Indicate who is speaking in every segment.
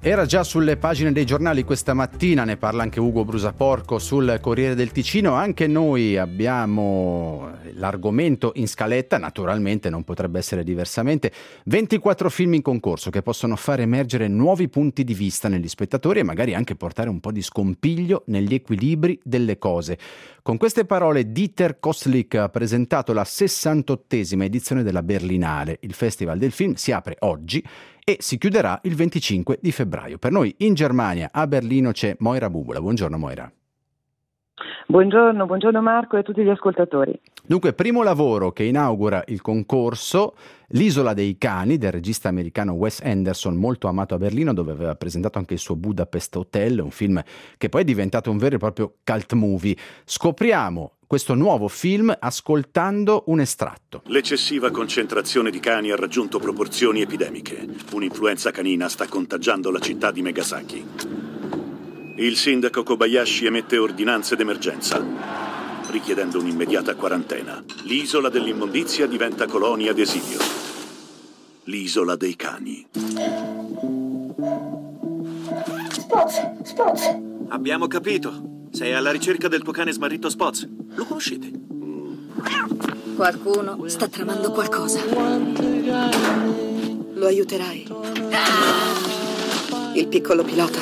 Speaker 1: Era già sulle pagine dei giornali questa mattina, ne parla anche Ugo Brusaporco sul Corriere del Ticino. Anche noi abbiamo l'argomento in scaletta, naturalmente non potrebbe essere diversamente. 24 film in concorso che possono far emergere nuovi punti di vista negli spettatori e magari anche portare un po' di scompiglio negli equilibri delle cose. Con queste parole Dieter Kostlik ha presentato la 68esima edizione della Berlinale. Il Festival del Film si apre oggi e si chiuderà il 25 di febbraio. Per noi in Germania, a Berlino, c'è Moira Bubola. Buongiorno Moira.
Speaker 2: Buongiorno Marco e a tutti gli ascoltatori.
Speaker 1: Dunque, primo lavoro che inaugura il concorso, L'isola dei cani del regista americano Wes Anderson, molto amato a Berlino, dove aveva presentato anche il suo Budapest Hotel, un film che poi è diventato un vero e proprio cult movie. Scopriamo questo nuovo film ascoltando un estratto.
Speaker 3: L'eccessiva concentrazione di cani ha raggiunto proporzioni epidemiche. Un'influenza canina sta contagiando la città di Megasaki. Il sindaco Kobayashi emette ordinanze d'emergenza, richiedendo un'immediata quarantena. L'isola dell'immondizia diventa colonia d'esilio. L'isola dei cani.
Speaker 4: Spoz.
Speaker 5: Abbiamo capito. Sei alla ricerca del tuo cane smarrito Spoz. Lo conoscete?
Speaker 4: Qualcuno sta tramando qualcosa. Lo aiuterai. Il piccolo pilota.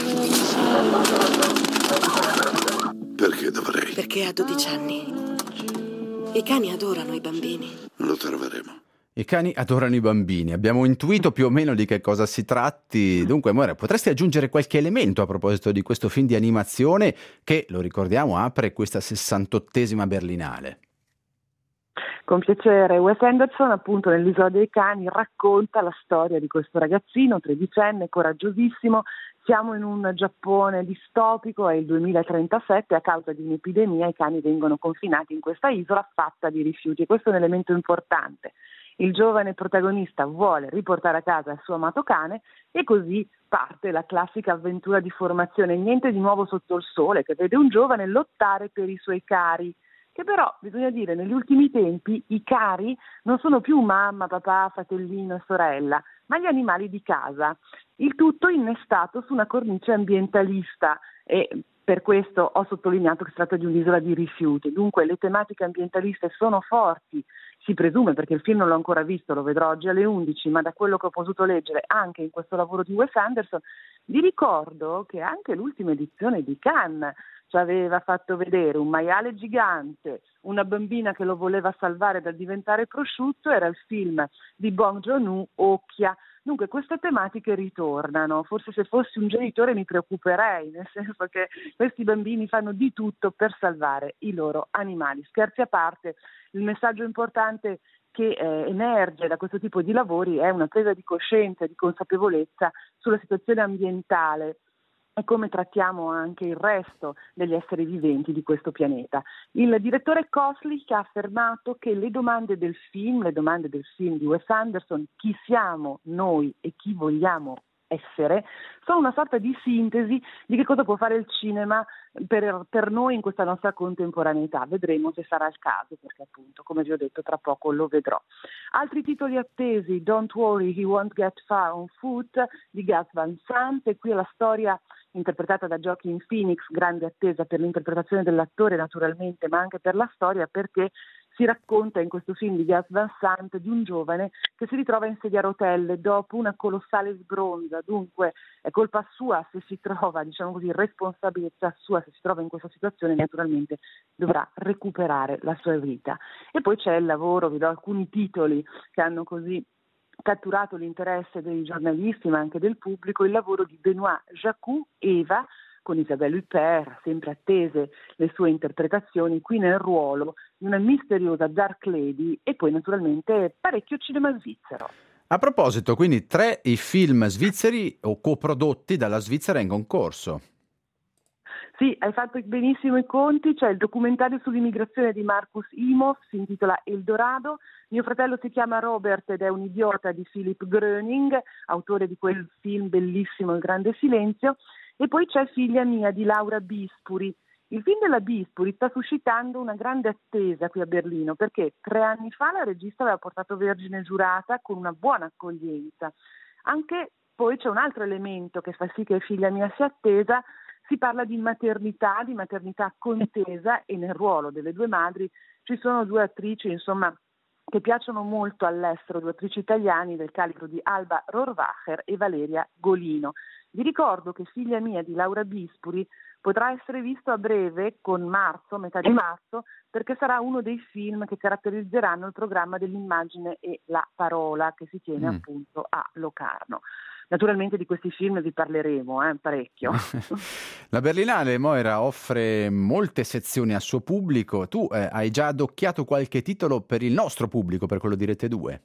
Speaker 6: Perché dovrei?
Speaker 4: Perché ha 12 anni. I cani adorano i bambini.
Speaker 6: Lo troveremo.
Speaker 1: I cani adorano i bambini. Abbiamo intuito più o meno di che cosa si tratti. Dunque, Moira, potresti aggiungere qualche elemento a proposito di questo film di animazione che, lo ricordiamo, apre questa 68esima Berlinale?
Speaker 2: Con piacere. Wes Anderson, appunto, nell'Isola dei cani racconta la storia di questo ragazzino tredicenne, coraggiosissimo. Siamo in un Giappone distopico, è il 2037, a causa di un'epidemia i cani vengono confinati in questa isola fatta di rifiuti, e questo è un elemento importante. Il giovane protagonista vuole riportare a casa il suo amato cane e così parte la classica avventura di formazione, niente di nuovo sotto il sole, che vede un giovane lottare per i suoi cari, che però, bisogna dire, negli ultimi tempi i cari non sono più mamma, papà, fratellino e sorella, ma gli animali di casa. Il tutto innestato su una cornice ambientalista e per questo ho sottolineato che si tratta di un'isola di rifiuti. Dunque le tematiche ambientaliste sono forti, si presume, perché il film non l'ho ancora visto, lo vedrò oggi alle 11, ma da quello che ho potuto leggere anche in questo lavoro di Wes Anderson, vi ricordo che anche l'ultima edizione di Cannes ci aveva fatto vedere un maiale gigante, una bambina che lo voleva salvare dal diventare prosciutto, era il film di Bong Joon-ho, Occhia. Dunque queste tematiche ritornano, forse se fossi un genitore mi preoccuperei, nel senso che questi bambini fanno di tutto per salvare i loro animali. Scherzi a parte, il messaggio importante che emerge da questo tipo di lavori è una presa di coscienza e di consapevolezza sulla situazione ambientale e come trattiamo anche il resto degli esseri viventi di questo pianeta. Il direttore Koslik ha affermato che le domande del film di Wes Anderson, chi siamo noi e chi vogliamo essere, sono una sorta di sintesi di che cosa può fare il cinema per noi in questa nostra contemporaneità. Vedremo se sarà il caso, perché appunto, come vi ho detto, tra poco lo vedrò. Altri titoli attesi: Don't Worry, He Won't Get Far on Foot di Gus Van Sant, e qui è la storia interpretata da Joaquin Phoenix, grande attesa per l'interpretazione dell'attore naturalmente, ma anche per la storia, perché si racconta in questo film di Gus Van Sant di un giovane che si ritrova in sedia a rotelle dopo una colossale sbronza. Dunque è colpa sua se si trova, diciamo così, responsabilità sua se si trova in questa situazione, naturalmente dovrà recuperare la sua vita. E poi c'è il lavoro, vi do alcuni titoli che hanno così catturato l'interesse dei giornalisti ma anche del pubblico: il lavoro di Benoît Jacquot, Eva, con Isabelle Huppert, sempre attese le sue interpretazioni, qui nel ruolo di una misteriosa Dark Lady, e poi naturalmente parecchio cinema svizzero.
Speaker 1: A proposito, quindi 3 i film svizzeri o coprodotti dalla Svizzera in concorso.
Speaker 2: Sì, hai fatto benissimo i conti. C'è il documentario sull'immigrazione di Markus Imhoff, si intitola Eldorado. Mio fratello si chiama Robert ed è un idiota di Philipp Gröning, autore di quel film bellissimo Il Grande Silenzio. E poi c'è Figlia mia di Laura Bispuri. Il film della Bispuri sta suscitando una grande attesa qui a Berlino, perché 3 anni fa la regista aveva portato Vergine giurata con una buona accoglienza. Anche Poi c'è un altro elemento che fa sì che Figlia mia sia attesa, si parla di maternità contesa, e nel ruolo delle due madri ci sono due attrici, insomma, che piacciono molto all'estero, due attrici italiane del calibro di Alba Rohrwacher e Valeria Golino. Vi ricordo che Figlia mia di Laura Bispuri potrà essere visto a breve, con marzo, metà di marzo, perché sarà uno dei film che caratterizzeranno il programma dell'immagine e la parola che si tiene appunto a Locarno. Naturalmente di questi film vi parleremo parecchio.
Speaker 1: La Berlinale, Moira, offre molte sezioni al suo pubblico. Tu hai già adocchiato qualche titolo per il nostro pubblico, per quello di Rete 2?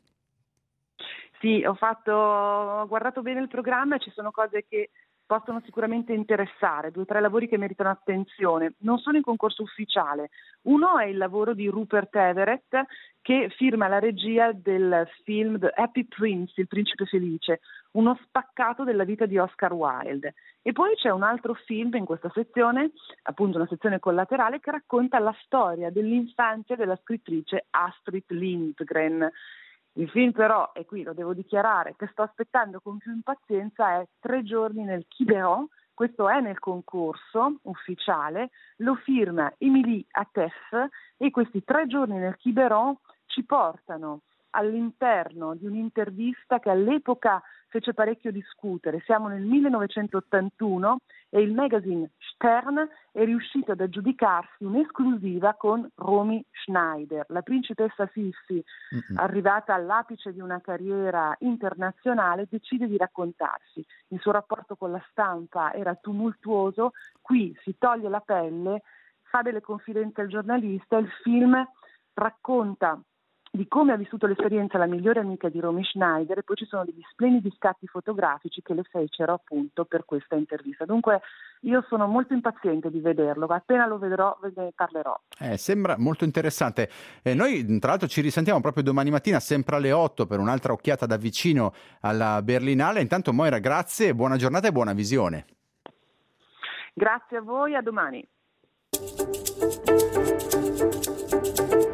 Speaker 2: Sì, ho guardato bene il programma e ci sono cose che possono sicuramente interessare, 2 o 3 lavori che meritano attenzione. Non sono in concorso ufficiale. Uno è il lavoro di Rupert Everett, che firma la regia del film The Happy Prince, Il principe felice, uno spaccato della vita di Oscar Wilde. E poi c'è un altro film in questa sezione, appunto una sezione collaterale, che racconta la storia dell'infanzia della scrittrice Astrid Lindgren. Il film però, e qui lo devo dichiarare, che sto aspettando con più impazienza è 3 giorni nel Quiberon. Questo è nel concorso ufficiale, lo firma Émilie Atef, e questi 3 giorni nel Quiberon ci portano all'interno di un'intervista che all'epoca fece parecchio discutere. Siamo nel 1981 e il magazine Stern è riuscito ad aggiudicarsi un'esclusiva con Romy Schneider, la principessa Sissi, arrivata all'apice di una carriera internazionale, decide di raccontarsi. Il suo rapporto con la stampa era tumultuoso, qui si toglie la pelle, fa delle confidenze al giornalista. Il film racconta di come ha vissuto l'esperienza la migliore amica di Romy Schneider, e poi ci sono degli splendidi scatti fotografici che le fecero appunto per questa intervista. Dunque io sono molto impaziente di vederlo, appena lo vedrò ve ne parlerò.
Speaker 1: Sembra molto interessante. Noi tra l'altro ci risentiamo proprio domani mattina, sempre alle 8, per un'altra occhiata da vicino alla Berlinale. Intanto Moira, grazie, buona giornata e buona visione.
Speaker 2: Grazie a voi, a domani.